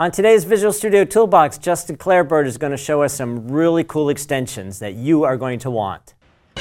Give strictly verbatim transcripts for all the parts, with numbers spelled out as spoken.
On today's Visual Studio Toolbox, Justin Clareburt is going to show us some really cool extensions that you are going to want.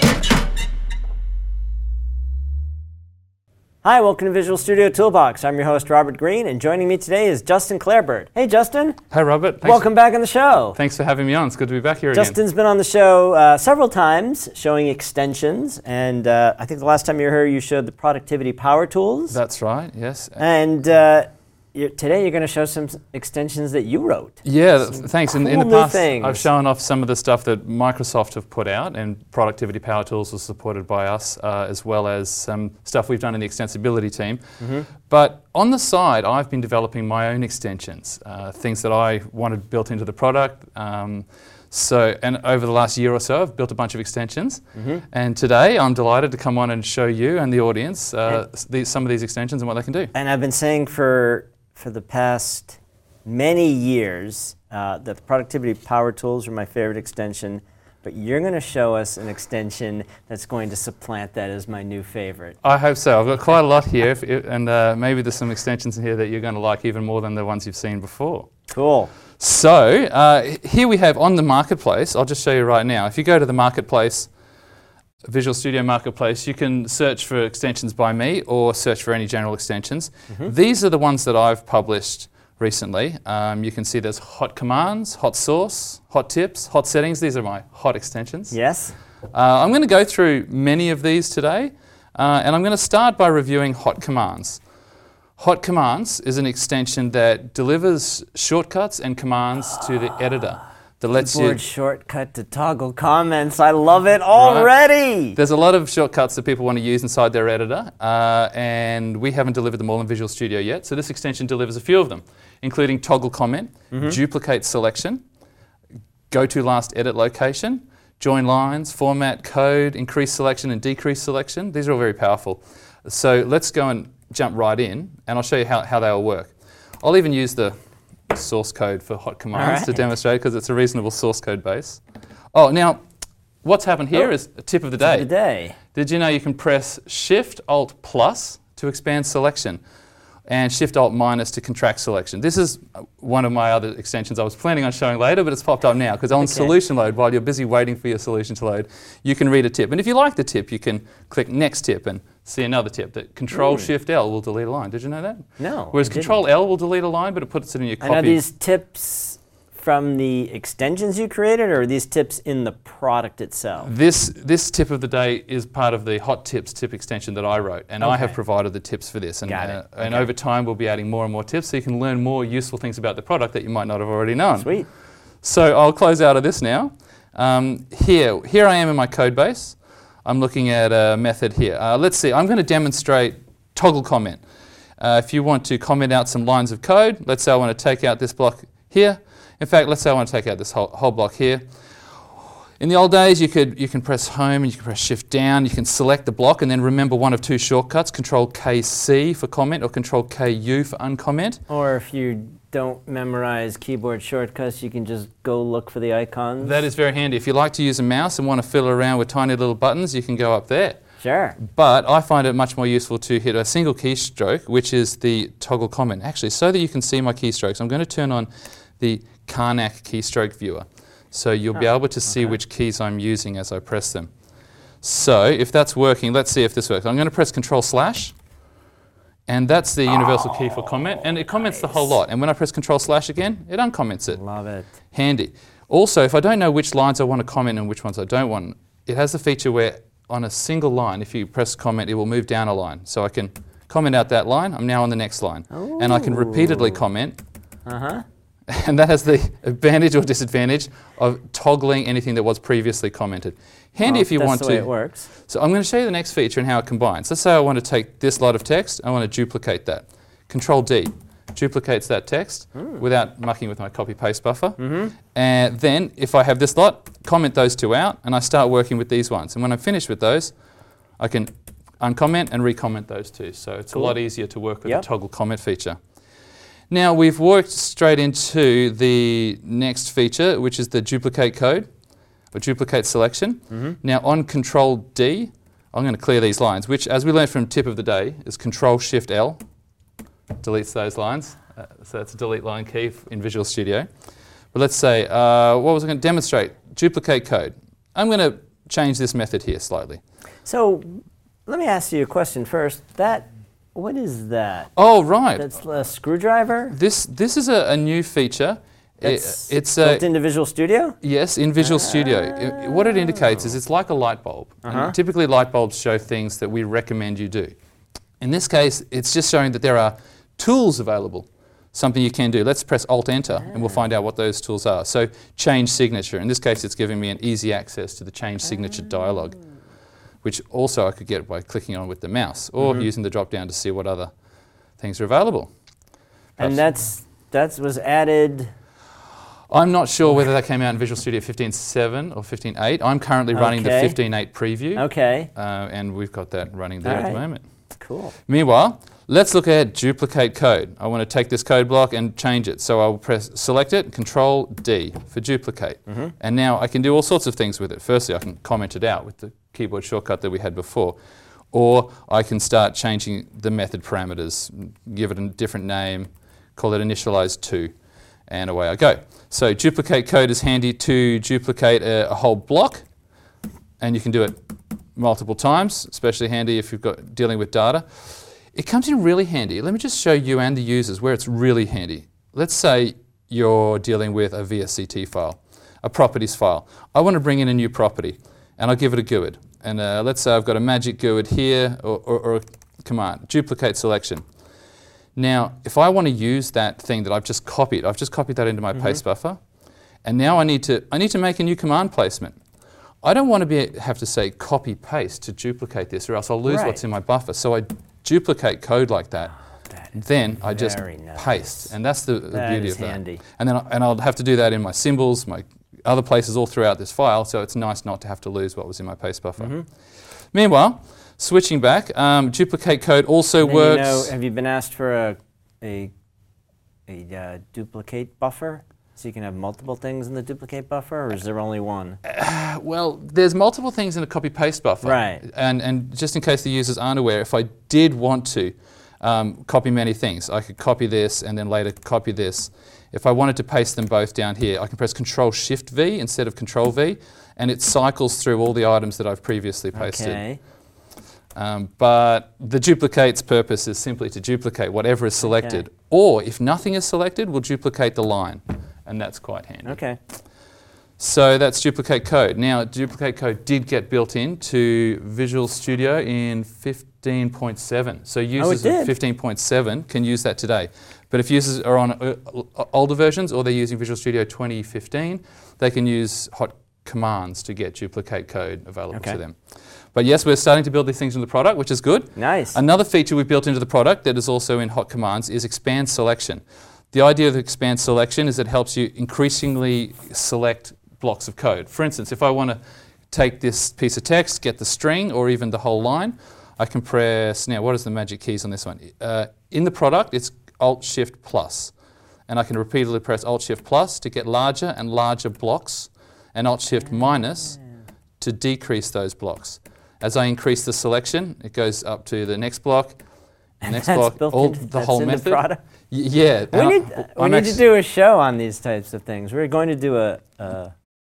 Hi, welcome to Visual Studio Toolbox. I'm your host, Robert Green, and joining me today is Justin Clareburt. Hey, Justin. Hi, Robert. Thanks Welcome back on the show. Thanks for having me on. It's good to be back here Justin's again. Justin's been on the show uh, several times showing extensions, and uh, I think the last time you were here, you showed the productivity power tools. That's right, yes. And uh, You're, today you're going to show some extensions that you wrote. Yeah, th thanks. Cool in, in the new past, things. I've shown off some of the stuff that Microsoft have put out, and Productivity Power Tools was supported by us, uh, as well as some stuff we've done in the extensibility team. Mm-hmm. But on the side, I've been developing my own extensions, uh, things that I wanted built into the product. Um, So, and over the last year or so, I've built a bunch of extensions. Mm-hmm. And today, I'm delighted to come on and show you and the audience uh, these, some of these extensions and what they can do. And I've been saying for for the past many years uh, that the Productivity Power Tools are my favorite extension, but you're going to show us an extension that's going to supplant that as my new favorite. I hope so. I've got quite a lot here, if, if, and uh, maybe there's some extensions in here that you're going to like even more than the ones you've seen before. Cool. So uh, here we have on the marketplace, I'll just show you right now. If you go to the marketplace, Visual Studio Marketplace, you can search for extensions by me or search for any general extensions. Mm-hmm. These are the ones that I've published recently. Um, you can see there's hot commands, hot source, hot tips, hot settings. These are my hot extensions. Yes. Uh, I'm going to go through many of these today, uh, and I'm going to start by reviewing hot commands. Hot commands is an extension that delivers shortcuts and commands to the editor. That lets Keyboard you shortcut to toggle comments. I love it already. Right. There's a lot of shortcuts that people want to use inside their editor, uh, and we haven't delivered them all in Visual Studio yet. So this extension delivers a few of them, including toggle comment, mm-hmm. duplicate selection, go to last edit location, join lines, format code, increase selection and decrease selection. These are all very powerful. So let's go and jump right in, and I'll show you how, how they all work. I'll even use the source code for hot commands right. to demonstrate, because it's a reasonable source code base. Oh, now, what's happened here oh, is a tip of the day. Tip of the day. Did you know you can press Shift Alt plus to expand selection, and Shift Alt minus to contract selection? This is one of my other extensions I was planning on showing later, but it's popped up now, because on okay. solution load, while you're busy waiting for your solution to load, you can read a tip. And if you like the tip, you can click Next Tip and see another tip that Control Shift L will delete a line. Did you know that? No. Whereas Control L will delete a line, but it puts it in your copy. And are these tips from the extensions you created, or are these tips in the product itself? This this tip of the day is part of the Hot Tips tip extension that I wrote, and okay. I have provided the tips for this. And, Got it. Uh, okay. and over time, we'll be adding more and more tips, so you can learn more useful things about the product that you might not have already known. Sweet. So I'll close out of this now. Um, here, here I am in my code base. I'm looking at a method here. Uh, let's see, I'm going to demonstrate toggle comment. Uh, if you want to comment out some lines of code, let's say I want to take out this block here. In fact, let's say I want to take out this whole, whole block here. In the old days, you could you can press Home and you can press Shift down. You can select the block and then remember one of two shortcuts: Control K C for comment or Control K U for uncomment. Or if you don't memorize keyboard shortcuts, you can just go look for the icons. That is very handy. If you like to use a mouse and want to fiddle around with tiny little buttons, you can go up there. Sure. But I find it much more useful to hit a single keystroke, which is the toggle comment. Actually, so that you can see my keystrokes, I'm going to turn on the Karnak keystroke viewer. So you'll oh, be able to see okay. which keys I'm using as I press them. So if that's working, let's see if this works. I'm going to press Control slash, and that's the universal oh, key for comment, and it comments nice. the whole lot. And when I press Control slash again, it uncomments it. Love it. Handy. Also, if I don't know which lines I want to comment and which ones I don't want, it has the feature where on a single line, if you press comment, it will move down a line. So I can comment out that line, I'm now on the next line. Ooh. And I can repeatedly comment. Uh-huh. And that has the advantage or disadvantage of toggling anything that was previously commented. Handy well, if you that's want the to. Way it works. So I'm going to show you the next feature and how it combines. Let's say I want to take this lot of text, I want to duplicate that. Control D duplicates that text mm. without mucking with my copy-paste buffer. Mm-hmm. And then if I have this lot, comment those two out, and I start working with these ones. And when I'm finished with those, I can uncomment and recomment those two. So it's cool. a lot easier to work with yep. the toggle comment feature. Now we've worked straight into the next feature, which is the duplicate code, or duplicate selection. Mm-hmm. Now on Control D, I'm going to clear these lines, which as we learned from tip of the day is Control Shift L, deletes those lines. Uh, Uh, so that's a delete line key f- in Visual Studio. But let's say, uh, what was I going to demonstrate? Duplicate code. I'm going to change this method here slightly. So let me ask you a question first. That, what is that? Oh, right. That's a screwdriver? This this is a, a new feature. That's It- it's built a, into Visual Studio? yes, in Visual Studio. It- what it indicates is it's like a light bulb. Uh-huh. And typically light bulbs show things that we recommend you do. In this case, it's just showing that there are tools available, something you can do. Let's press Alt-Enter and we'll find out what those tools are. So change signature. In this case, it's giving me an easy access to the change signature dialog, which also I could get by clicking on with the mouse or Mhm. using the drop down to see what other things are available. And Perhaps- that's that was added. I'm not sure whether that came out in Visual Studio fifteen point seven or fifteen point eight. I'm currently running the Okay. fifteen point eight preview, Okay, uh, and we've got that running there All at the right. moment. cool. Meanwhile, let's look at duplicate code. I want to take this code block and change it. So I'll press select it, Control D for duplicate. Mm-hmm. And now I can do all sorts of things with it. Firstly, I can comment it out with the keyboard shortcut that we had before. Or I can start changing the method parameters, give it a different name, call it initialize to, and away I go. So duplicate code is handy to duplicate a, a whole block, and you can do it multiple times, especially handy if you've got dealing with data. It comes in really handy. Let me just show you and the users where it's really handy. Let's say you're dealing with a V S C T file, a properties file. I want to bring in a new property, and I'll give it a G U I D. And uh, let's say I've got a magic G U I D here, or, or, or a command, duplicate selection. Now, if I want to use that thing that I've just copied, I've just copied that into my Mm-hmm. paste buffer, and now I need to I need to make a new command placement. I don't want to be have to say copy paste to duplicate this, or else I'll lose Right. what's in my buffer. So I duplicate code like that. That Then I just very nice. paste, and that's the, the That beauty is of that. handy. And then I, and I'll have to do that in my symbols, my other places all throughout this file. So it's nice not to have to lose what was in my paste buffer. Mm-hmm. Meanwhile, switching back, um, duplicate code also And works. You know, have you been asked for a a, a uh, duplicate buffer? So you can have multiple things in the duplicate buffer, or is there only one? Well, there's multiple things in a copy-paste buffer. Right. And, and just in case the users aren't aware, if I did want to um, copy many things, I could copy this and then later copy this. If I wanted to paste them both down here, I can press Control-Shift-V instead of Control-V, and it cycles through all the items that I've previously pasted. Okay. Um, but the duplicate's purpose is simply to duplicate whatever is selected. Okay. Or if nothing is selected, we'll duplicate the line, and that's quite handy. Okay. So that's duplicate code. Now, duplicate code did get built into Visual Studio in fifteen point seven. So users did? of fifteen point seven can use that today. But if users are on uh, older versions or they're using Visual Studio twenty fifteen, they can use hot commands to get duplicate code available Okay. to them. But yes, we're starting to build these things into the product, which is good. Nice. Another feature we built into the product that is also in hot commands is expand selection. The idea of expand selection is it helps you increasingly select blocks of code. For instance, if I want to take this piece of text, get the string, or even the whole line, I can press, now what is the magic keys on this one? Uh, in the product, it's Alt-Shift plus. And I can repeatedly press Alt-Shift plus to get larger and larger blocks, and Alt-Shift minus to decrease those blocks. As I increase the selection, it goes up to the next block, the next That's block, built all into- the that's whole in the method. product? Y- yeah. We and I- need, we I'm need actu- to do a show on these types of things. We're going to do a a,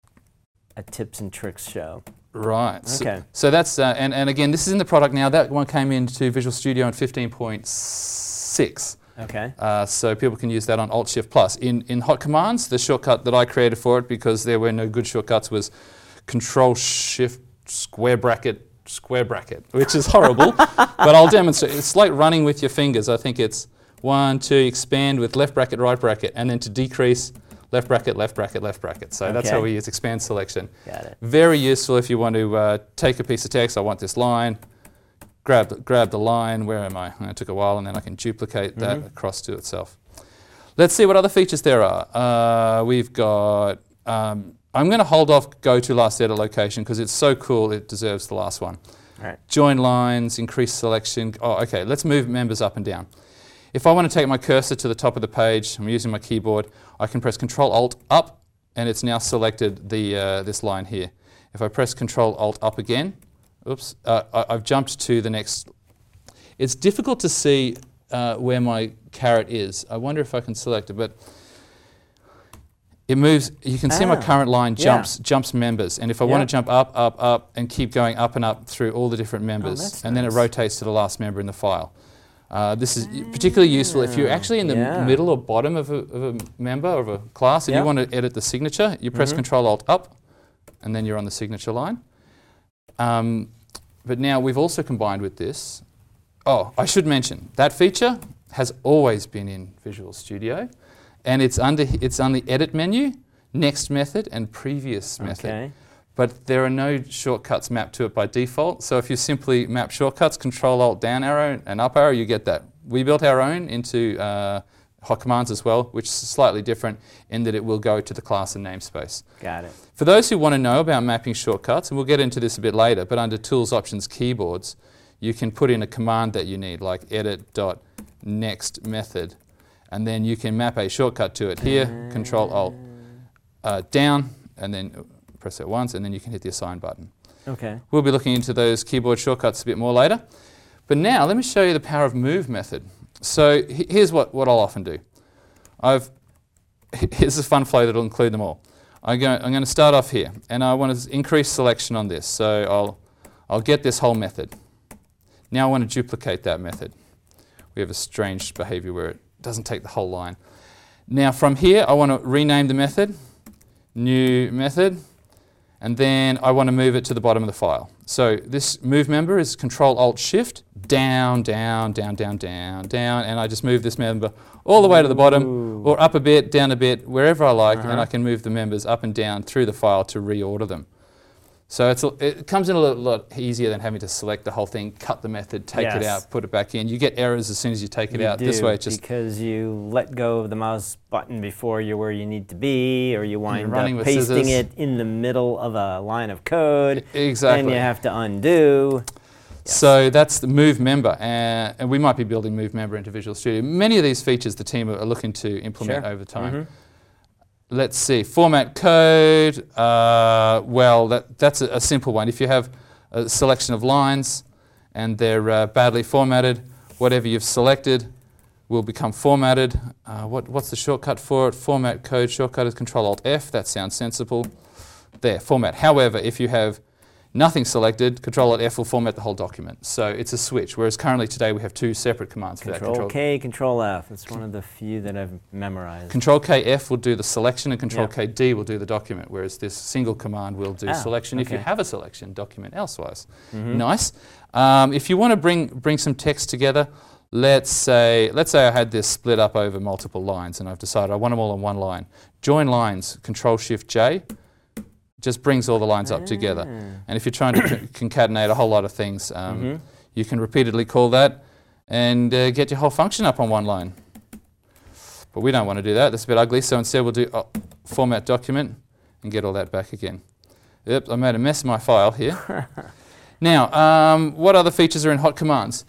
a tips and tricks show. Right. So, Okay. so that's, uh, and, and again, this is in the product now. That one came into Visual Studio in fifteen point six. Okay. Uh, so people can use that on Alt-Shift plus. In, in hot commands, the shortcut that I created for it, because there were no good shortcuts, was Control-Shift square bracket square bracket, which is horrible, but I'll demonstrate. It's like running with your fingers. I think it's one, two, expand with left bracket, right bracket, and then to decrease, left bracket, left bracket, left bracket. So that's Okay. how we use expand selection. Got it. Very useful if you want to uh, take a piece of text, I want this line, grab the, grab the line, where am I? It took a while, and then I can duplicate that Mhm. across to itself. Let's see what other features there are. Uh, we've got, um, I'm going to hold off go to last edit location because it's so cool it deserves the last one. All right. Join lines, increase selection. Oh, okay, let's move members up and down. If I want to take my cursor to the top of the page, I'm using my keyboard, I can press Control Alt up, and it's now selected the uh, this line here. If I press Control Alt up again, oops, uh, I, I've jumped to the next. It's difficult to see uh, where my caret is. I wonder if I can select it, but it moves. You can see Ah, my current line yeah. jumps jumps members, and if I Yep. want to jump up, up, up, and keep going up and up through all the different members, that's and then it nice. rotates to the last member in the file. Uh, this is particularly useful if you're actually in the Yeah. m- middle or bottom of a, of a member of a class and Yep. you want to edit the signature. You press Mhm. Control Alt up, and then you're on the signature line. Um, but now we've also combined with this. Oh, I should mention that feature has always been in Visual Studio, and it's under it's on the Edit menu, Next Method, and Previous Method. Okay. But there are no shortcuts mapped to it by default. So if you simply map shortcuts, Control Alt down arrow and up arrow, you get that. We built our own into uh, hot commands as well, which is slightly different in that it will go to the class and namespace. Got it. For those who want to know about mapping shortcuts, and we'll get into this a bit later, but under Tools, Options, Keyboards, you can put in a command that you need, like edit.next method, and then you can map a shortcut to it here, Control Alt uh, down, and then press it once, and then you can hit the assign button. Okay. We'll be looking into those keyboard shortcuts a bit more later. But now let me show you the power of move method. So he- here's what, what I'll often do. I've here's a fun flow that'll include them all. I go, I'm going to start off here, and I want to increase selection on this. So I'll I'll get this whole method. Now I want to duplicate that method. We have a strange behavior where it doesn't take the whole line. Now from here, I want to rename the method, new method, and then I want to move it to the bottom of the file. So this move member is Control Alt Shift, down, down, down, down, down, down, and I just move this member all the way to the bottom, Ooh. or up a bit, down a bit, wherever I like, and Uh-huh. I can move the members up and down through the file to reorder them. So it's a, it comes in a lot, lot easier than having to select the whole thing, cut the method, take it Yes. out, put it back in. You get errors as soon as you take it You out. This do, way it just because you let go of the mouse button before you're where you need to be, or you wind running up with pasting scissors. it in the middle of a line of code, exactly. and you have to undo. Yes. So that's the move member, uh, and we might be building move member into Visual Studio. Many of these features the team are are looking to implement Sure. over time. Mhm. Let's see, format code. Uh, well, that, that's a, a simple one. If you have a selection of lines and they're uh, badly formatted, whatever you've selected will become formatted. Uh, what, what's the shortcut for it? Format code shortcut is Control Alt F. That sounds sensible. There, format. However, if you have nothing selected, Control Alt F will format the whole document. So it's a switch, whereas currently today we have two separate commands for that. Control K, Control F. It's one of the few that I've memorized. Control K F will do the selection and Control Yeah. K D will do the document, whereas this single command will do Ah, selection if you okay. have a selection, document elsewise. Mhm. Nice. Um, if you want to bring bring some text together, let's say let's say I had this split up over multiple lines, and I've decided I want them all on one line. Join lines, Control Shift J, just brings all the lines up together. Ah. And if you're trying to con- concatenate a whole lot of things, um, Mhm. you can repeatedly call that and uh, get your whole function up on one line. But we don't want to do that. That's a bit ugly. So instead we'll do oh, format document and get all that back again. Yep, I made a mess of my file here. Now, um, what other features are in hot commands?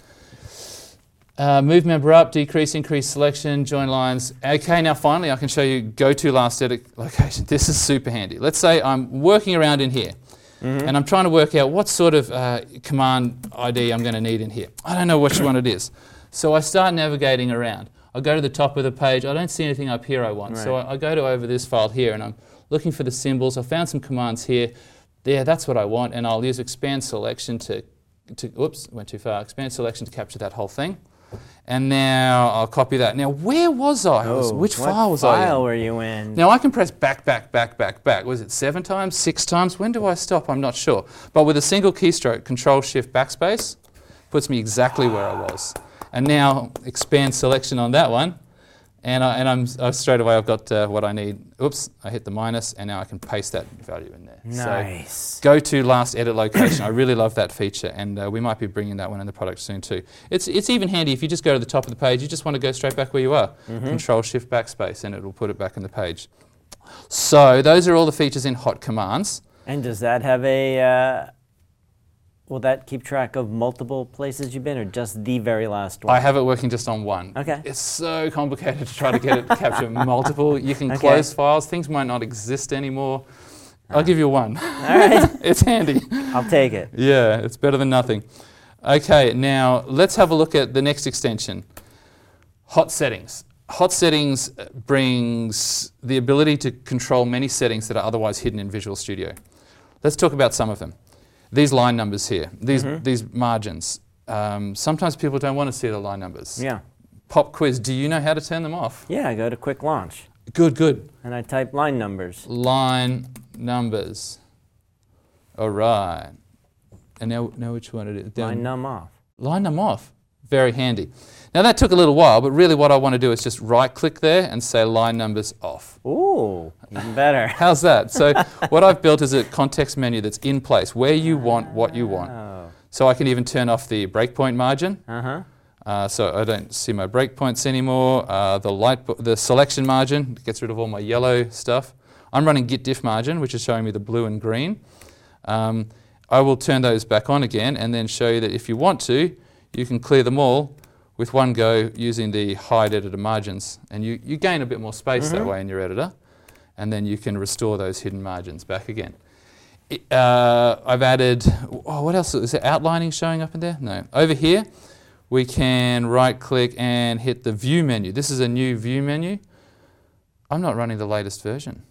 Uh, move member up, decrease, increase selection, join lines. Okay, now finally I can show you go to last edit location. This is super handy. Let's say I'm working around in here Mhm. and I'm trying to work out what sort of uh, command I D I'm going to need in here. I don't know which one it is. So I start navigating around. I go to the top of the page. I don't see anything up here I want. So Right. I, I go to over this file here and I'm looking for the symbols. I found some commands here. Yeah, that's what I want. And I'll use expand selection to, to oops, went too far. Expand selection to capture that whole thing. And now I'll copy that. Now, where was I? I was, Oh, which what file was I in? file were you in? Now, I can press back, back, back, back, back. Was it seven times, six times? When do I stop? I'm not sure. But with a single keystroke, Control Shift Backspace, puts me exactly where I was. And now expand selection on that one. And, I, and I'm uh, straight away I've got uh, what I need. Oops, I hit the minus, and now I can paste that value in there. Nice. So go to last edit location. I really love that feature, and uh, we might be bringing that one in the product soon too. It's it's even handy if you just go to the top of the page. You just want to go straight back where you are. Mhm. Control Shift Backspace, and it will put it back in the page. So those are all the features in hot commands. And does that have a, uh, will that keep track of multiple places you've been, or just the very last one? I have it working just on one. Okay. It's so complicated to try to get it to capture multiple. You can Okay. close files. Things might not exist anymore. I'll give you one. All right. It's handy. I'll take it. Yeah, it's better than nothing. Okay, now let's have a look at the next extension. Hot settings. Hot settings brings the ability to control many settings that are otherwise hidden in Visual Studio. Let's talk about some of them. These line numbers here, these, mm-hmm. these margins. Um, sometimes people don't want to see the line numbers. Yeah. Pop quiz, do you know how to turn them off? Yeah, I go to Quick Launch. Good, good. And I type line numbers. Line numbers. All right. And now, now which one it is? Down. Line num off. Line them off. Very handy. Now that took a little while, but really what I want to do is just right click there and say line numbers off. Ooh, even better. How's that? So what I've built is a context menu that's in place where you want what you want. Oh. So I can even turn off the breakpoint margin. Uh-huh. Uh, so I don't see my breakpoints anymore. Uh, the light, the selection margin gets rid of all my yellow stuff. I'm running git diff margin, which is showing me the blue and green. Um, I will turn those back on again and then show you that if you want to, you can clear them all with one go using the hide editor margins. And you, you gain a bit more space mm-hmm. that way in your editor. And then you can restore those hidden margins back again. It, uh, I've added, oh, what else? Is there outlining showing up in there? No. Over here, we can right click and hit the view menu. This is a new view menu. I'm not running the latest version.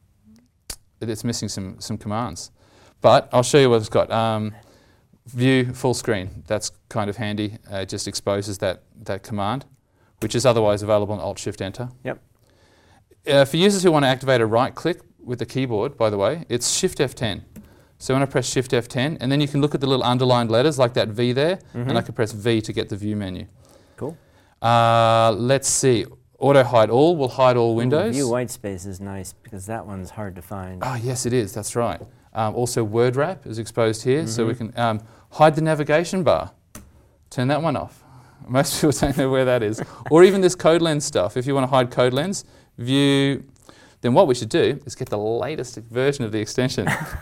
It's missing some, some commands. But I'll show you what it's got. Um, View full screen, that's kind of handy. Uh, it just exposes that, that command, which is otherwise available on Alt-Shift-Enter. Yep. Uh, for users who want to activate a right click with the keyboard, by the way, it's Shift F ten. So when I press Shift F ten, and then you can look at the little underlined letters like that V there, mm-hmm. and I can press V to get the view menu. Cool. Uh, let's see. Auto hide all will hide all windows. Ooh, view white space is nice because that one's hard to find. Oh, yes, it is. That's right. Um, also, word wrap is exposed here, mm-hmm. so we can um, hide the navigation bar. Turn that one off. Most people don't know where that is. Or even this code lens stuff. If you want to hide code lens, view. Then what we should do is get the latest version of the extension.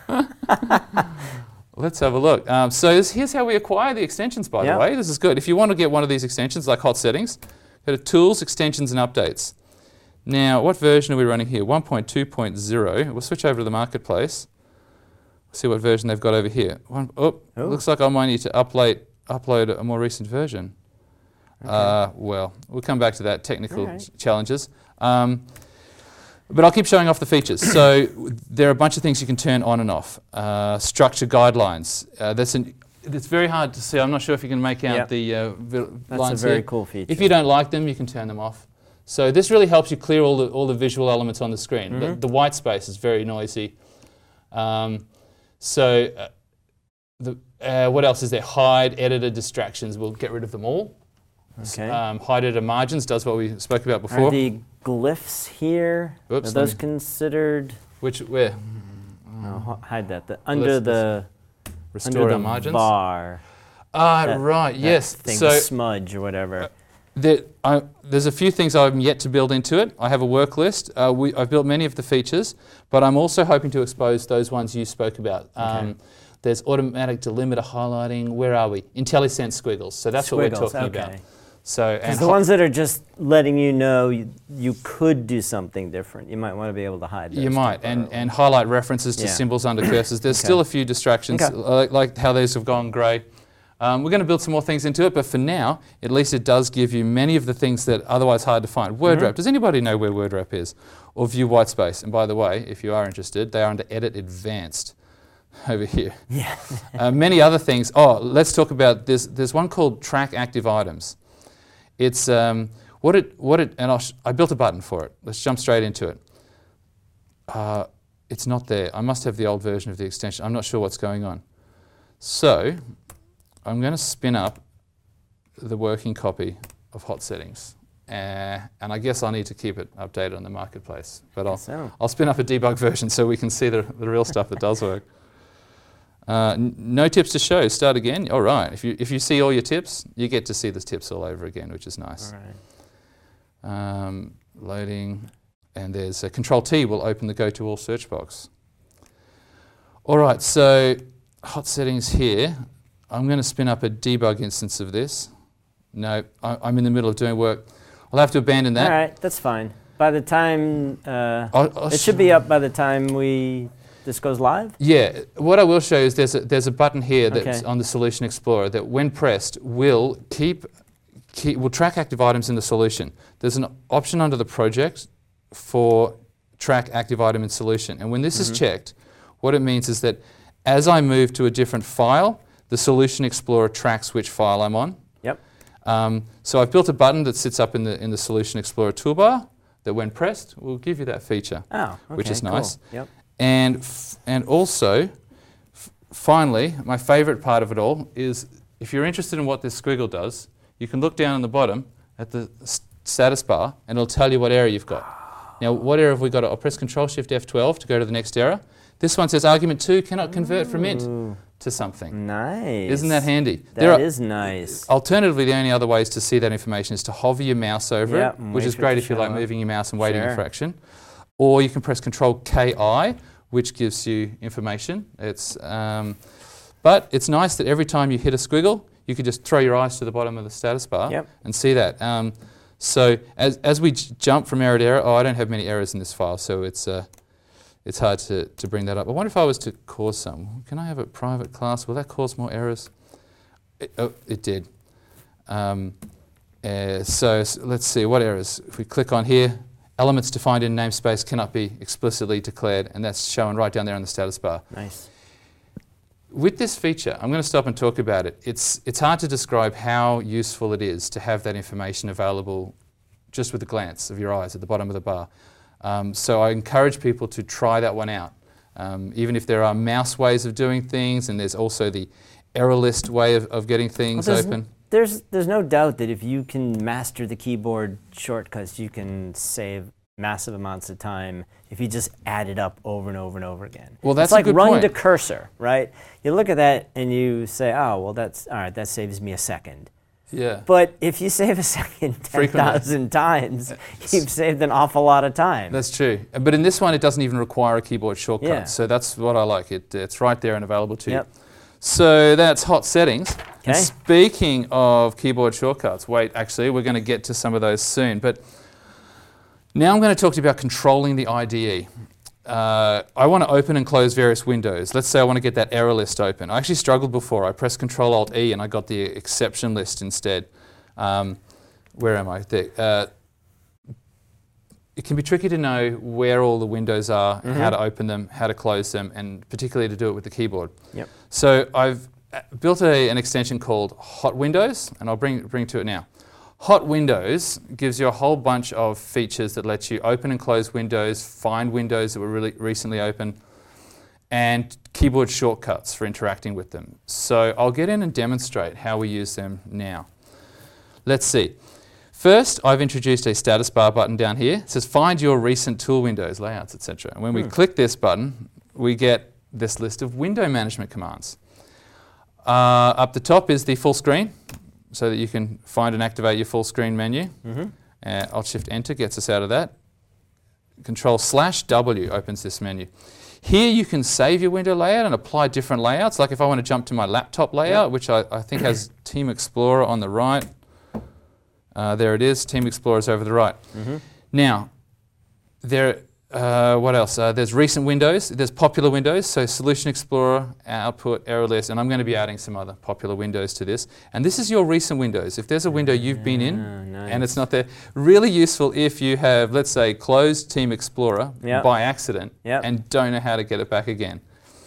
Let's have a look. Um, so this, here's how we acquire the extensions, by yep. the way. This is good. If you want to get one of these extensions, like hot settings, go to Tools, Extensions, and Updates. Now, what version are we running here? one point two point oh. We'll switch over to the Marketplace. See what version they've got over here. One, oh, oh. Looks like I might need to upload, upload a more recent version. Okay. Uh, well, we'll come back to that, technical right. ch challenges. Um, but I'll keep showing off the features. So there are a bunch of things you can turn on and off. Uh, structure guidelines. Uh, that's an, it's very hard to see. I'm not sure if you can make out yep. the uh, that's lines a very here. cool feature. If you don't like them, you can turn them off. So this really helps you clear all the, all the visual elements on the screen. Mm-hmm. the, the white space is very noisy. Um, So, uh, the, uh, what else is there? Hide, editor, distractions. We'll get rid of them all. Okay. Um, hide editor margins does what we spoke about before. Are the glyphs here, Oops, are those considered? Which, where? No, hide that. The, under the, restore under our the margins? bar. Ah, that, right, that yes. Thing, so smudge or whatever. Uh, there, I, there's a few things I'm yet to build into it. I have a work list. Uh, we, I've built many of the features, but I'm also hoping to expose those ones you spoke about. Um, okay. There's automatic delimiter highlighting. Where are we? IntelliSense squiggles. So that's squiggles, what we're talking okay. about. So, and the ones that are just letting you know you, you could do something different. You might want to be able to hide those. You might, and, and highlight references to yeah. symbols under cursors. There's okay. still a few distractions, okay. like, like how these have gone grey. Um, we're going to build some more things into it, but for now, at least it does give you many of the things that are otherwise hard to find. Word mm-hmm. wrap. Does anybody know where word wrap is? Or view white space? And by the way, if you are interested, they are under Edit Advanced over here. Yeah. uh, many other things. Oh, let's talk about this. There's one called Track Active Items. It's um, what it, what it, and I'll sh I built a button for it. Let's jump straight into it. Uh, it's not there. I must have the old version of the extension. I'm not sure what's going on. So, I'm going to spin up the working copy of hot settings. Uh, and I guess I need to keep it updated on the Marketplace. But I'll, so. I'll spin up a debug version so we can see the, the real stuff that does work. Uh, n no tips to show. Start again. All right. If you, if you see all your tips, you get to see the tips all over again, which is nice. All right. Um, loading. And there's a Control T will open the Go to All search box. All right. So hot settings here. I'm going to spin up a debug instance of this. No, I, I'm in the middle of doing work. I'll have to abandon that. All right, that's fine. By the time, uh, I'll, I'll it should be up by the time we this goes live? Yeah, what I will show you is there's a, there's a button here that's okay. on the Solution Explorer that when pressed will keep, key, will track active items in the solution. There's an option under the project for track active item in solution. And when this mm-hmm. is checked, what it means is that as I move to a different file, the Solution Explorer tracks which file I'm on. Yep. Um, so I've built a button that sits up in the in the Solution Explorer toolbar that when pressed will give you that feature, oh, okay, which is nice. Cool. Yep. And f and also, f finally, my favourite part of it all is if you're interested in what this squiggle does, you can look down on the bottom at the st status bar and it'll tell you what error you've got. Now, what error have we got? I'll press Control Shift F twelve to go to the next error. This one says argument two cannot convert Ooh. from int to something. Nice. Isn't that handy? That there is nice. Alternatively, the only other ways to see that information is to hover your mouse over yep, it, which is great if you like up. moving your mouse and waiting sure. a fraction. Or you can press Control K I, which gives you information. It's, um, but it's nice that every time you hit a squiggle, you can just throw your eyes to the bottom of the status bar yep. and see that. Um, so as, as we j jump from error to error, oh, I don't have many errors in this file, so it's, uh, it's hard to, to bring that up. I wonder if I was to cause some. Can I have a private class? Will that cause more errors? It, oh, it did. Um, uh, so, so let's see, what errors? If we click on here, elements defined in namespace cannot be explicitly declared, and that's shown right down there on the status bar. Nice. With this feature, I'm going to stop and talk about it. It's, it's hard to describe how useful it is to have that information available just with a glance of your eyes at the bottom of the bar. Um, so I encourage people to try that one out. Um, even if there are mouse ways of doing things, and there's also the error list way of, of getting things well, there's open. There's, there's no doubt that if you can master the keyboard shortcuts, you can save massive amounts of time if you just add it up over and over and over again. Well, that's it's like a good run point. to cursor, right? You look at that and you say, oh, well, that's, all right, that saves me a second. Yeah. But if you save a second ten thousand times, you've saved an awful lot of time. That's true. But in this one, it doesn't even require a keyboard shortcut. Yeah. So that's what I like. It, it's right there and available to yep. you. So that's hot settings. Okay. And speaking of keyboard shortcuts, wait, actually, we're going to get to some of those soon. But now I'm going to talk to you about controlling the I D E. Uh, I want to open and close various windows. Let's say I want to get that error list open. I actually struggled before. I pressed Control Alt E and I got the exception list instead. Um, where am I? There. Uh, it can be tricky to know where all the windows are, mm-hmm. how to open them, how to close them, and particularly to do it with the keyboard. Yep. So I've built a, an extension called Hot Windows, and I'll bring, bring to it now. Hot Windows gives you a whole bunch of features that let you open and close windows, find windows that were really recently open, and keyboard shortcuts for interacting with them. So I'll get in and demonstrate how we use them now. Let's see. First, I've introduced a status bar button down here. It says find your recent tool windows, layouts, et cetera. And when hmm. we click this button, we get this list of window management commands. Uh, up the top is the full screen, so that you can find and activate your full screen menu. Mm-hmm. uh, Alt Shift Enter gets us out of that. Control slash W opens this menu. Here you can save your window layout and apply different layouts. Like if I want to jump to my laptop layout, yep. which I, I think has Team Explorer on the right. Uh, there it is, Team Explorer is over the right. Mm-hmm. Now, there. Uh, what else? Uh, there's recent windows, there's popular windows, so Solution Explorer, output, error list, and I'm going to be adding some other popular windows to this. And this is your recent windows. If there's a window you've been in oh, nice. and it's not there, really useful if you have, let's say, closed Team Explorer yep. by accident yep. and don't know how to get it back again.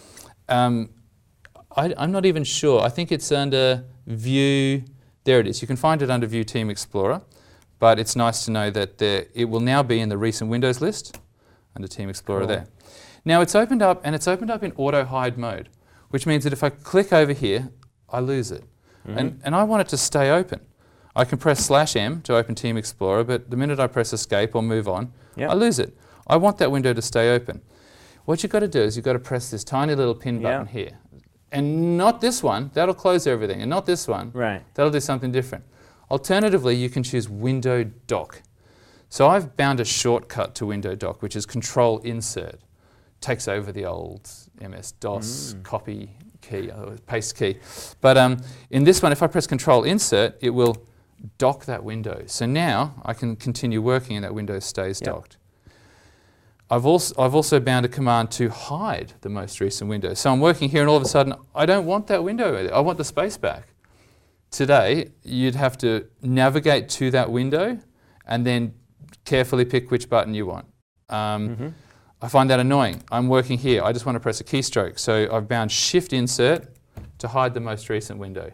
Um, I, I'm not even sure. I think it's under View, there it is. You can find it under View Team Explorer, but it's nice to know that there, it will now be in the recent windows list. Under Team Explorer cool. there. Now it's opened up, and it's opened up in auto hide mode, which means that if I click over here, I lose it. Mm-hmm. and, and I want it to stay open. I can press slash M to open Team Explorer, but the minute I press escape or move on, yep. I lose it. I want that window to stay open. What you've got to do is you've got to press this tiny little pin button yep. here. And not this one, that'll close everything, and not this one, right. that'll do something different. Alternatively, you can choose Window Dock. So I've bound a shortcut to Window Dock, which is Control Insert. Takes over the old M S DOS mm. copy key, uh, paste key. But um, in this one, if I press Control Insert, it will dock that window. So now I can continue working and that window stays yep. docked. I've also, I've also bound a command to hide the most recent window. So I'm working here and all of a sudden, I don't want that window. I want the space back. today, you'd have to navigate to that window and then carefully pick which button you want. Um, Mm-hmm. I find that annoying. I'm working here. I just want to press a keystroke. So I've bound Shift Insert to hide the most recent window.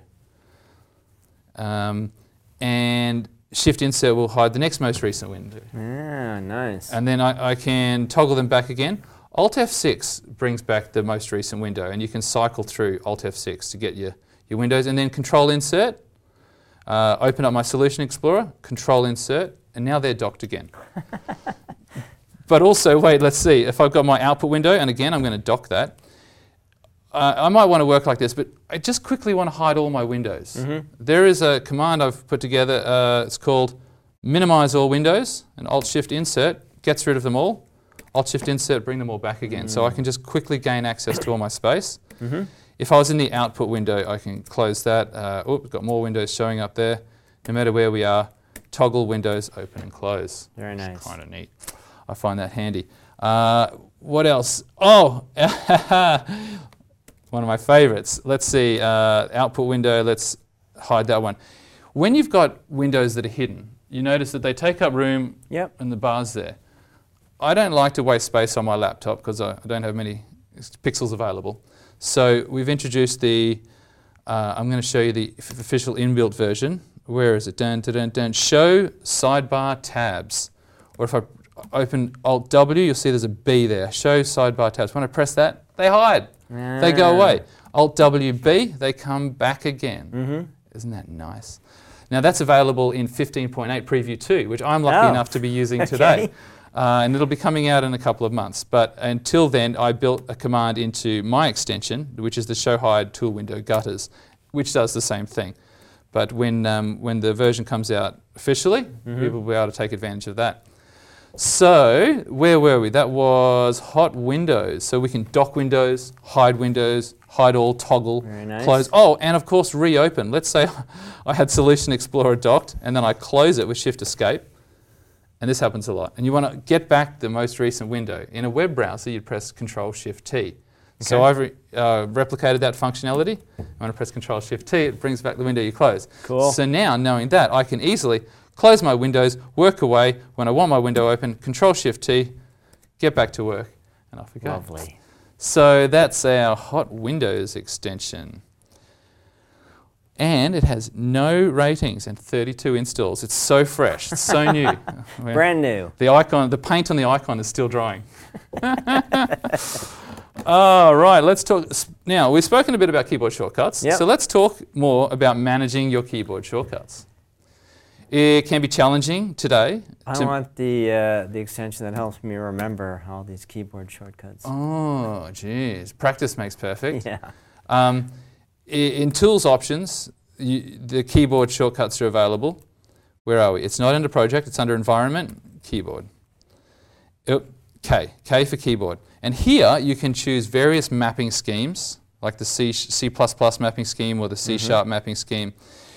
Um, and Shift Insert will hide the next most recent window. Ah, nice. And then I, I can toggle them back again. Alt F six brings back the most recent window, and you can cycle through Alt F six to get your, your windows. And then Control Insert, uh, open up my Solution Explorer, Control Insert, and now they're docked again. But also, wait, let's see. If I've got my output window, and again, I'm going to dock that, uh, I might want to work like this, but I just quickly want to hide all my windows. Mm-hmm. There is a command I've put together. Uh, it's called minimize all windows, and Alt-Shift-Insert gets rid of them all. Alt-Shift-Insert, bring them all back again. Mm. So I can just quickly gain access to all my space. Mm-hmm. If I was in the output window, I can close that. Uh, oh, we've got more windows showing up there. No matter where we are, toggle windows open and close. Very nice. Kind of neat. I find that handy. Uh, what else? Oh, one of my favorites. Let's see, uh, output window, let's hide that one. When you've got windows that are hidden, you notice that they take up room Yep. and the bar's there. I don't like to waste space on my laptop because I, I don't have many pixels available. So we've introduced the, uh, I'm going to show you the f- official inbuilt version. Where is it? Dun, dun, dun, dun. Show sidebar tabs. Or if I open Alt W, you'll see there's a B there. Show sidebar tabs. When I press that, they hide. Ah. They go away. Alt W B, they come back again. Mm-hmm. Isn't that nice? Now that's available in fifteen point eight Preview two, which I'm lucky oh. enough to be using okay. today. Uh, and it'll be coming out in a couple of months. But until then, I built a command into my extension, which is the Show Hide Tool Window Gutters, which does the same thing. But when, um, when the version comes out officially, mm-hmm. people will be able to take advantage of that. So, where were we? That was hot windows. So we can dock windows, hide windows, hide all, toggle, Very nice. close. Oh, and of course reopen. Let's say I had Solution Explorer docked and then I close it with Shift Escape. And this happens a lot. And you want to get back the most recent window. In a web browser, you'd press Control Shift T. Okay. So I've re- uh, replicated that functionality. When I press Control Shift T, it brings back the window you close. Cool. So now, knowing that, I can easily close my windows, work away. When I want my window open, Control Shift T, get back to work, and off we go. Lovely. So that's our Hot Windows extension. And it has no ratings and thirty-two installs. It's so fresh, it's so new. Brand new. The icon, the paint on the icon is still drying. All right, let's talk. Now, we've spoken a bit about keyboard shortcuts. Yep. So let's talk more about managing your keyboard shortcuts. It can be challenging today. I want the uh, the extension that helps me remember all these keyboard shortcuts. Oh, geez. Practice makes perfect. Yeah. Um, in Tools Options, you, the keyboard shortcuts are available. Where are we? It's not under Project, it's under Environment, Keyboard. Yep. K, K for keyboard. And here you can choose various mapping schemes, like the C, C++ mapping scheme or the C mm-hmm. sharp mapping scheme.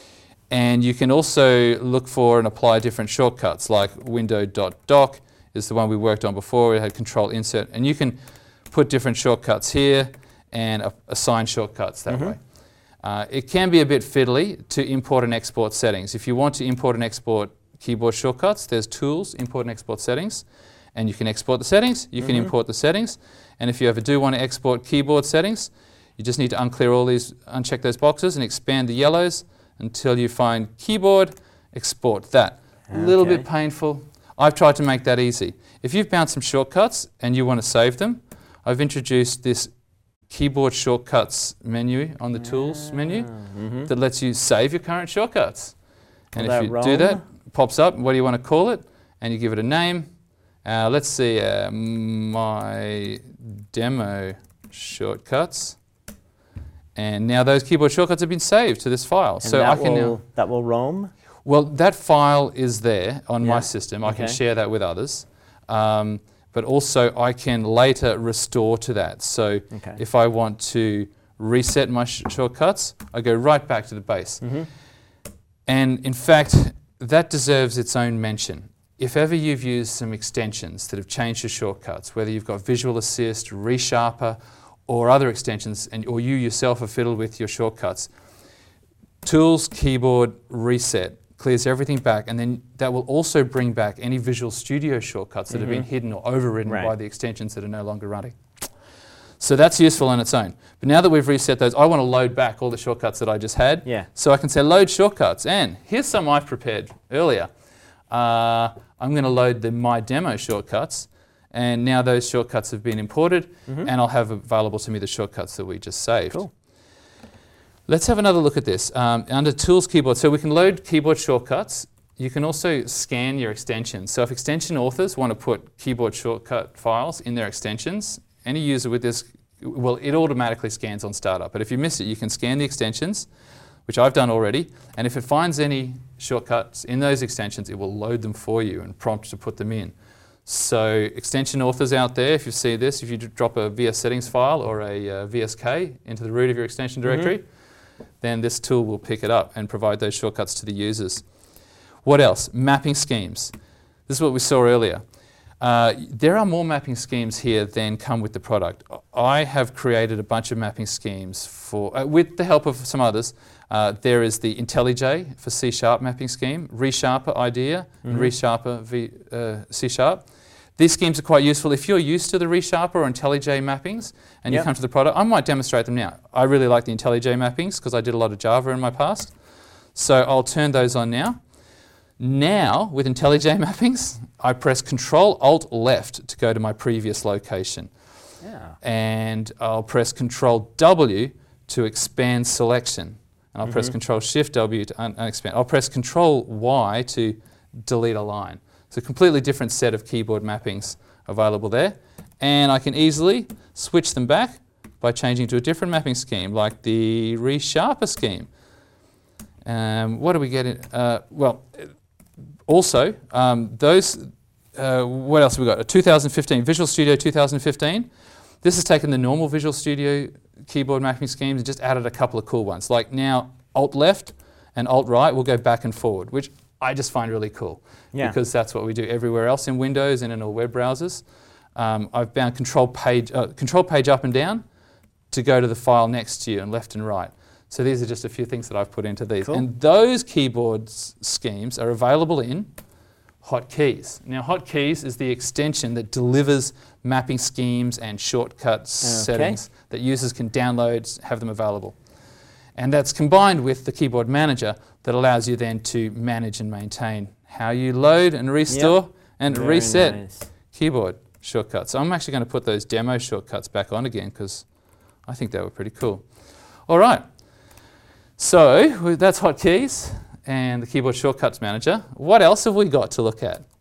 And you can also look for and apply different shortcuts, like window.dock is the one we worked on before. We had Control Insert. And you can put different shortcuts here and uh, assign shortcuts that mm-hmm. way. Uh, it can be a bit fiddly to import and export settings. If you want to import and export keyboard shortcuts, there's Tools, Import and Export Settings. And you can export the settings, you mm-hmm. can import the settings. And if you ever do want to export keyboard settings, you just need to unclear all these, uncheck those boxes and expand the yellows until you find keyboard, export that. A okay. little bit painful. I've tried to make that easy. If you've found some shortcuts and you want to save them, I've introduced this keyboard shortcuts menu on the yeah. Tools menu mm-hmm. that lets you save your current shortcuts. And Will if you roam? do that, it pops up, what do you want to call it? And you give it a name. Uh, let's see, uh, my demo shortcuts. And now those keyboard shortcuts have been saved to this file. And so that I can will, now, that will roam? Well, that file is there on yeah. my system. I okay. can share that with others. Um, but also I can later restore to that. So okay. if I want to reset my sh- shortcuts, I go right back to the base. Mm-hmm. And in fact, that deserves its own mention. If ever you've used some extensions that have changed your shortcuts, whether you've got Visual Assist, ReSharper, or other extensions, and or you yourself are fiddled with your shortcuts, Tools, keyboard, reset. Clears everything back, and then that will also bring back any Visual Studio shortcuts that mm-hmm. have been hidden or overridden right. by the extensions that are no longer running. So that's useful on its own. But now that we've reset those, I want to load back all the shortcuts that I just had. Yeah. So I can say load shortcuts, and here's some I've prepared earlier. Uh, I'm going to load the My Demo shortcuts, and now those shortcuts have been imported, mm-hmm. and I'll have available to me the shortcuts that we just saved. Cool. Let's have another look at this. Um, under Tools, Keyboard, so we can load keyboard shortcuts. You can also scan your extensions. So if extension authors want to put keyboard shortcut files in their extensions, any user with this, well, it automatically scans on startup. But if you miss it, you can scan the extensions, which I've done already, and if it finds any shortcuts in those extensions, it will load them for you and prompt to put them in. So extension authors out there, if you see this, if you drop a V S settings file or a uh, V S K into the root of your extension directory, mm-hmm. then this tool will pick it up and provide those shortcuts to the users. What else? Mapping schemes. This is what we saw earlier. Uh, there are more mapping schemes here than come with the product. I have created a bunch of mapping schemes for, uh, with the help of some others. Uh, there is the IntelliJ for C Sharp mapping scheme, ReSharper IDEA, mm-hmm. and ReSharper v, uh, C Sharp. These schemes are quite useful. If you're used to the ReSharper or IntelliJ mappings and yep. you come to the product, I might demonstrate them now. I really like the IntelliJ mappings because I did a lot of Java in my past. So I'll turn those on now. Now, with IntelliJ mappings, I press Control Alt Left to go to my previous location. Yeah. And I'll press Control W to expand selection. And I'll mm-hmm. press Control Shift W to un- unexpand. I'll press Control Y to delete a line. It's a completely different set of keyboard mappings available there. And I can easily switch them back by changing to a different mapping scheme, like the ReSharper scheme. Um, what do we get in? Uh, well, also, um, those, uh, what else have we got? A two thousand fifteen, Visual Studio two thousand fifteen. This has taken the normal Visual Studio keyboard mapping schemes and just added a couple of cool ones. Like now, Alt-Left and Alt-Right will go back and forward, which I just find really cool. Yeah. Because that's what we do everywhere else in Windows and in all web browsers. Um, I've bound Control Page, uh, Control Page up and down to go to the file next to you, and left and right. So these are just a few things that I've put into these. Cool. And those keyboard s- schemes are available in Hotkeys. Now, Hotkeys is the extension that delivers mapping schemes and shortcut okay. settings that users can download, have them available. And that's combined with the Keyboard Manager that allows you then to manage and maintain how you load and restore yep. and Very reset nice. keyboard shortcuts. So I'm actually going to put those demo shortcuts back on again because I think they were pretty cool. All right. So that's Hotkeys and the Keyboard Shortcuts Manager. What else have we got to look at?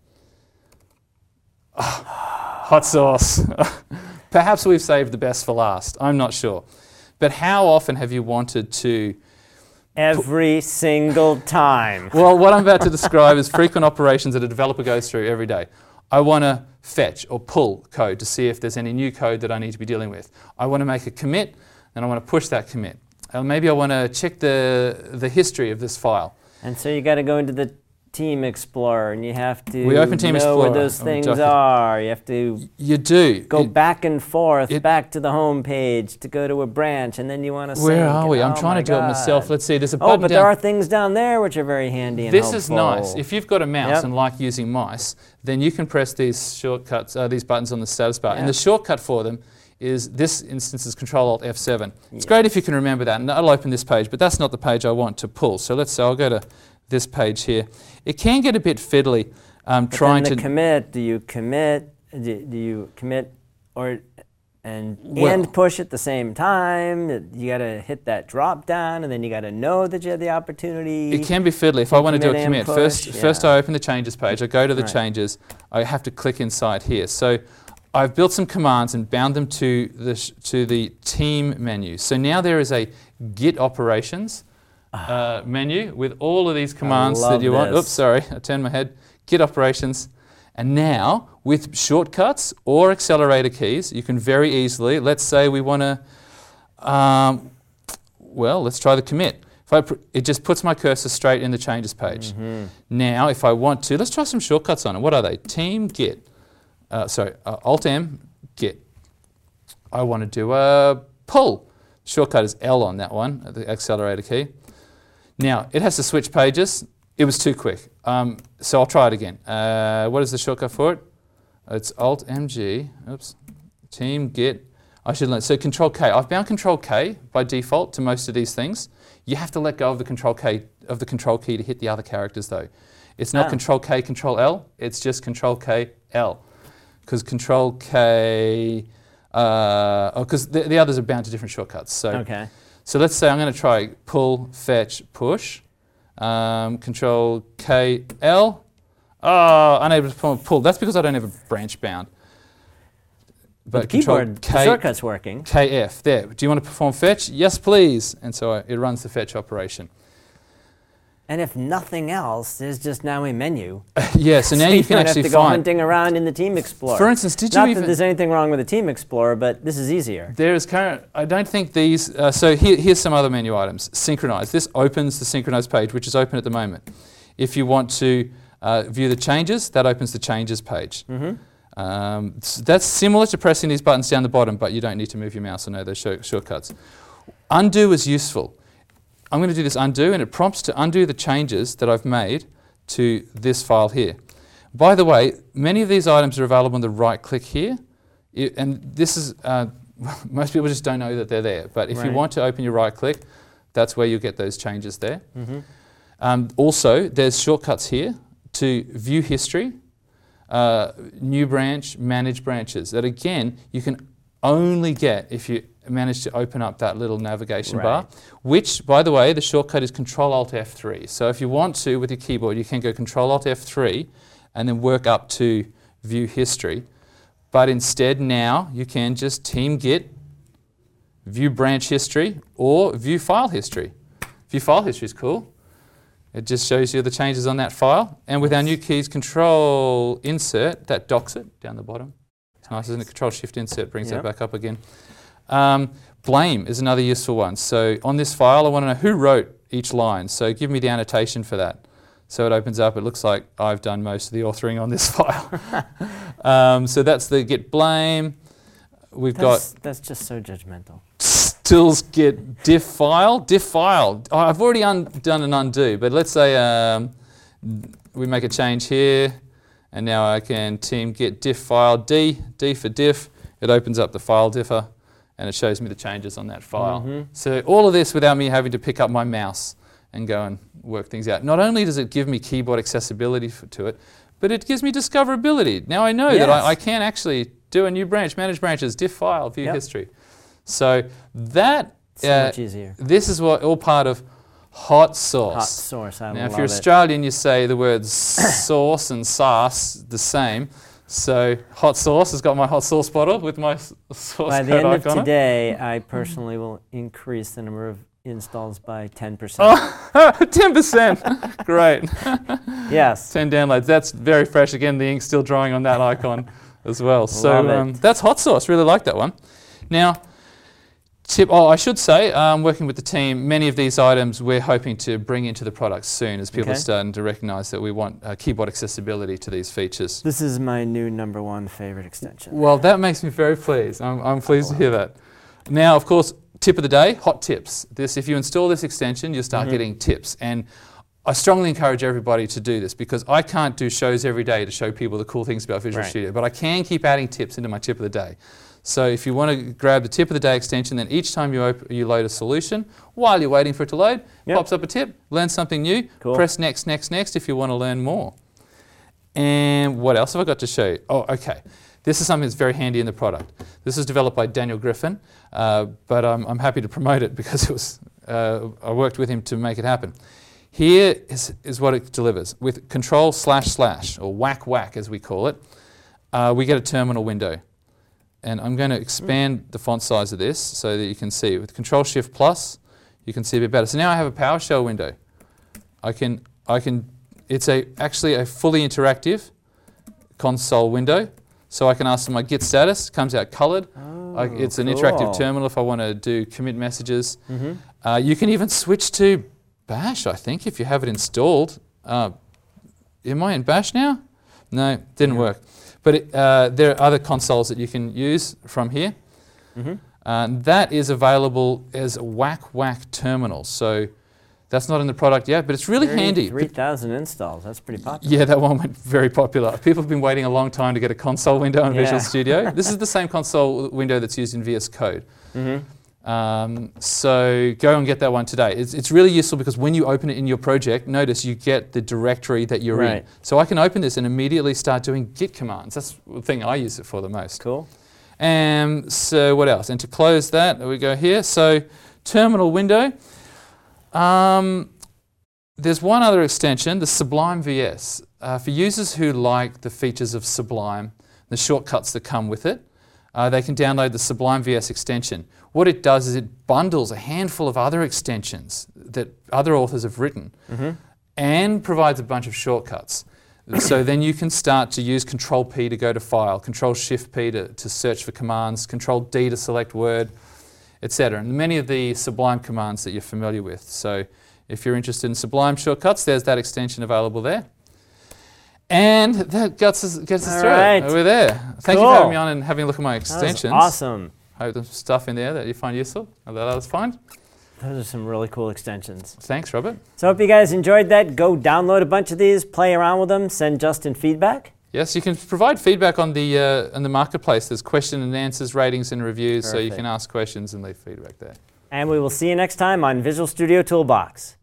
Oh, hot sauce. Perhaps we've saved the best for last. I'm not sure. But how often have you wanted to... Every single time. Well, what I'm about to describe is frequent operations that a developer goes through every day. I want to fetch or pull code to see if there's any new code that I need to be dealing with. I want to make a commit, and I want to push that commit. Uh, maybe I want to check the the history of this file. And so you got to go into the Team Explorer, and you have to we open Team know Explorer. where those things are. You have to you do go it, back and forth, it, back to the home page to go to a branch, and then you want to Where sync, are we? I'm oh trying to do God. it myself. Let's see. There's a oh, button but down. there are things down there which are very handy and This helpful. is nice. If you've got a mouse yep. and like using mice, then you can press these shortcuts, uh, these buttons on the status bar, yep. and the shortcut for them is, this instance is Control Alt F seven. It's yes. great if you can remember that, and that'll open this page, but that's not the page I want to pull. So let's say I'll go to this page here. It can get a bit fiddly um, but trying then the to... commit, do you commit, do, do you commit or and well, and push at the same time? You got to hit that drop down, and then you got to know that you had the opportunity. It can be fiddly. If I want to do a commit, push, first, yeah. first I open the changes page, I go to the right. changes, I have to click inside here. So I've built some commands and bound them to the sh- to the team menu. So now there is a Git operations uh, menu with all of these commands that you this. want. Oops, sorry, I turned my head. Git operations. And now with shortcuts or accelerator keys, you can very easily, let's say we want to, um, well, let's try the commit. If I pr- it just puts my cursor straight in the changes page. Mm-hmm. Now, if I want to, let's try some shortcuts on it. What are they? Team Git. Uh, sorry, uh, Alt-M, Git. I want to do a pull. Shortcut is L on that one, the accelerator key. Now, it has to switch pages. It was too quick. Um, so I'll try it again. Uh, what is the shortcut for it? It's Alt M G. Oops. Team Git. I should learn. So Control K. I've bound Control K by default to most of these things. You have to let go of the Control K of the Control key to hit the other characters, though. It's not Oh. Control K, Control L. It's just Control K, L. Because Control K, uh, oh, because the, the others are bound to different shortcuts. So, Okay. so let's say I'm going to try pull, fetch, push. Um, Control K, L. Oh, unable to pull, pull. That's because I don't have a branch bound. But the Control keyboard, K, the shortcut's working. K F. There. Do you want to perform fetch? Yes, please. And so I, it runs the fetch operation. And if nothing else, there's just now a menu. Yeah, so now you can don't actually have to go find. hunting around in the Team Explorer. For instance, did you Not even? that there's anything wrong with the Team Explorer, but this is easier. There is current. I don't think these. Uh, so here, here's some other menu items. Synchronize. This opens the synchronize page, which is open at the moment. If you want to uh, view the changes, that opens the changes page. Mm-hmm. Um, s- that's similar to pressing these buttons down the bottom, but you don't need to move your mouse or know those short- shortcuts. Undo is useful. I'm going to do this undo, and it prompts to undo the changes that I've made to this file here. By the way, many of these items are available on the right click here, I- and this is, uh, most people just don't know that they're there, but if you Right. want to open your right click, that's where you'll get those changes there. Mm-hmm. Um, also, there's shortcuts here to view history, uh, new branch, manage branches, that again, you can only get if you manage to open up that little navigation Right. bar, which, by the way, the shortcut is Control Alt F three. So if you want to, with your keyboard, you can go Control Alt F three and then work up to view history. But instead now, you can just Team Git, view branch history, or view file history. View file history is cool. It just shows you the changes on that file. And with our new keys, Control Insert, that docks it down the bottom. It's nice, isn't it? Control Shift Insert brings Yep. that back up again. Um, blame is another useful one. So on this file, I want to know who wrote each line. So give me the annotation for that. So it opens up. It looks like I've done most of the authoring on this file. um, so that's the git blame. We've That's, got that's just so judgmental. tools git diff file. Diff file. Oh, I've already un- done an undo, but let's say um, we make a change here, and now I can team git diff file D, D for diff. It opens up the file differ, and it shows me the changes on that file. Mm-hmm. So all of this without me having to pick up my mouse and go and work things out. Not only does it give me keyboard accessibility for, to it, but it gives me discoverability. Now I know that Yes. I, I can actually do a new branch, manage branches, diff file, view Yep. history. So that So uh, much easier. this is what all part of hot sauce. Hot source, I Now, love if you're it. Australian, you say the words sauce and sauce the same. So hot sauce has got my hot sauce bottle with my s- sauce By the code end of icon on it. today, I personally will increase the number of installs by ten percent. Oh, ten percent. Great. Yes. ten downloads. That's very fresh. Again, the ink's still drying on that icon as well. So Love it. um, that's hot sauce. Really like that one. Now, tip. Oh, I should say, um, working with the team, many of these items we're hoping to bring into the product soon, as people Okay. are starting to recognise that we want uh, keyboard accessibility to these features. This is my new number one favorite extension. Well, that makes me very pleased. I'm, I'm pleased to hear that. Now, of course, tip of the day, hot tips. This, if you install this extension, you'll start Mhm. getting tips. And I strongly encourage everybody to do this because I can't do shows every day to show people the cool things about Visual Right. Studio, but I can keep adding tips into my tip of the day. So if you want to grab the tip of the day extension, then each time you, op- you load a solution, while you're waiting for it to load, Yep. pops up a tip, learn something new, Cool. press next, next, next if you want to learn more. And what else have I got to show you? Oh, okay. This is something that's very handy in the product. This is developed by Daniel Griffin, uh, but I'm, I'm happy to promote it because it was, uh, I worked with him to make it happen. Here is, is what it delivers. With control slash slash, or whack whack as we call it, uh, we get a terminal window. And I'm going to expand mm. the font size of this so that you can see. With control shift plus, you can see a bit better. So now I have a PowerShell window. I can, I can, it's a, actually a fully interactive console window. So I can ask for my git status, comes out colored. Oh, I, it's an cool. interactive terminal if I want to do commit messages. Mm-hmm. Uh, you can even switch to Bash, I think, if you have it installed. Uh, am I in Bash now? No, didn't Yeah. work. But it, uh, there are other consoles that you can use from here. Mm-hmm. Uh, that is available as a whack whack terminal. So That's not in the product yet, but it's really handy. three thousand installs. That's pretty popular. Yeah, that one went very popular. People have been waiting a long time to get a console window in Yeah. Visual Studio. This is the same console window that's used in V S Code. Mm-hmm. Um, so go and get that one today. It's, it's really useful because when you open it in your project, notice you get the directory that you're Right. in. So I can open this and immediately start doing Git commands. That's the thing I use it for the most. Cool. And so what else? And to close that, we go here. So terminal window. Um, there's one other extension, the Sublime V S. Uh, for users who like the features of Sublime, the shortcuts that come with it, uh, they can download the Sublime V S extension. What it does is it bundles a handful of other extensions that other authors have written Mm-hmm. and provides a bunch of shortcuts. So then you can start to use Control P to go to File, Control Shift P to, to search for commands, Control D to select Word, et cetera. And many of the Sublime commands that you're familiar with. So if you're interested in Sublime shortcuts, there's that extension available there. And that gets us, gets us All through right. it. We're there. Thank you Cool. for having me on and having a look at my That was extensions. awesome. Hope there's stuff in there that you find useful and that others find. Those are some really cool extensions. Thanks, Robert. So hope you guys enjoyed that. Go download a bunch of these, play around with them, send Justin feedback. Yes, you can provide feedback on the uh, on the marketplace. There's question and answers, ratings and reviews, so you Perfect. can ask questions and leave feedback there. And we will see you next time on Visual Studio Toolbox.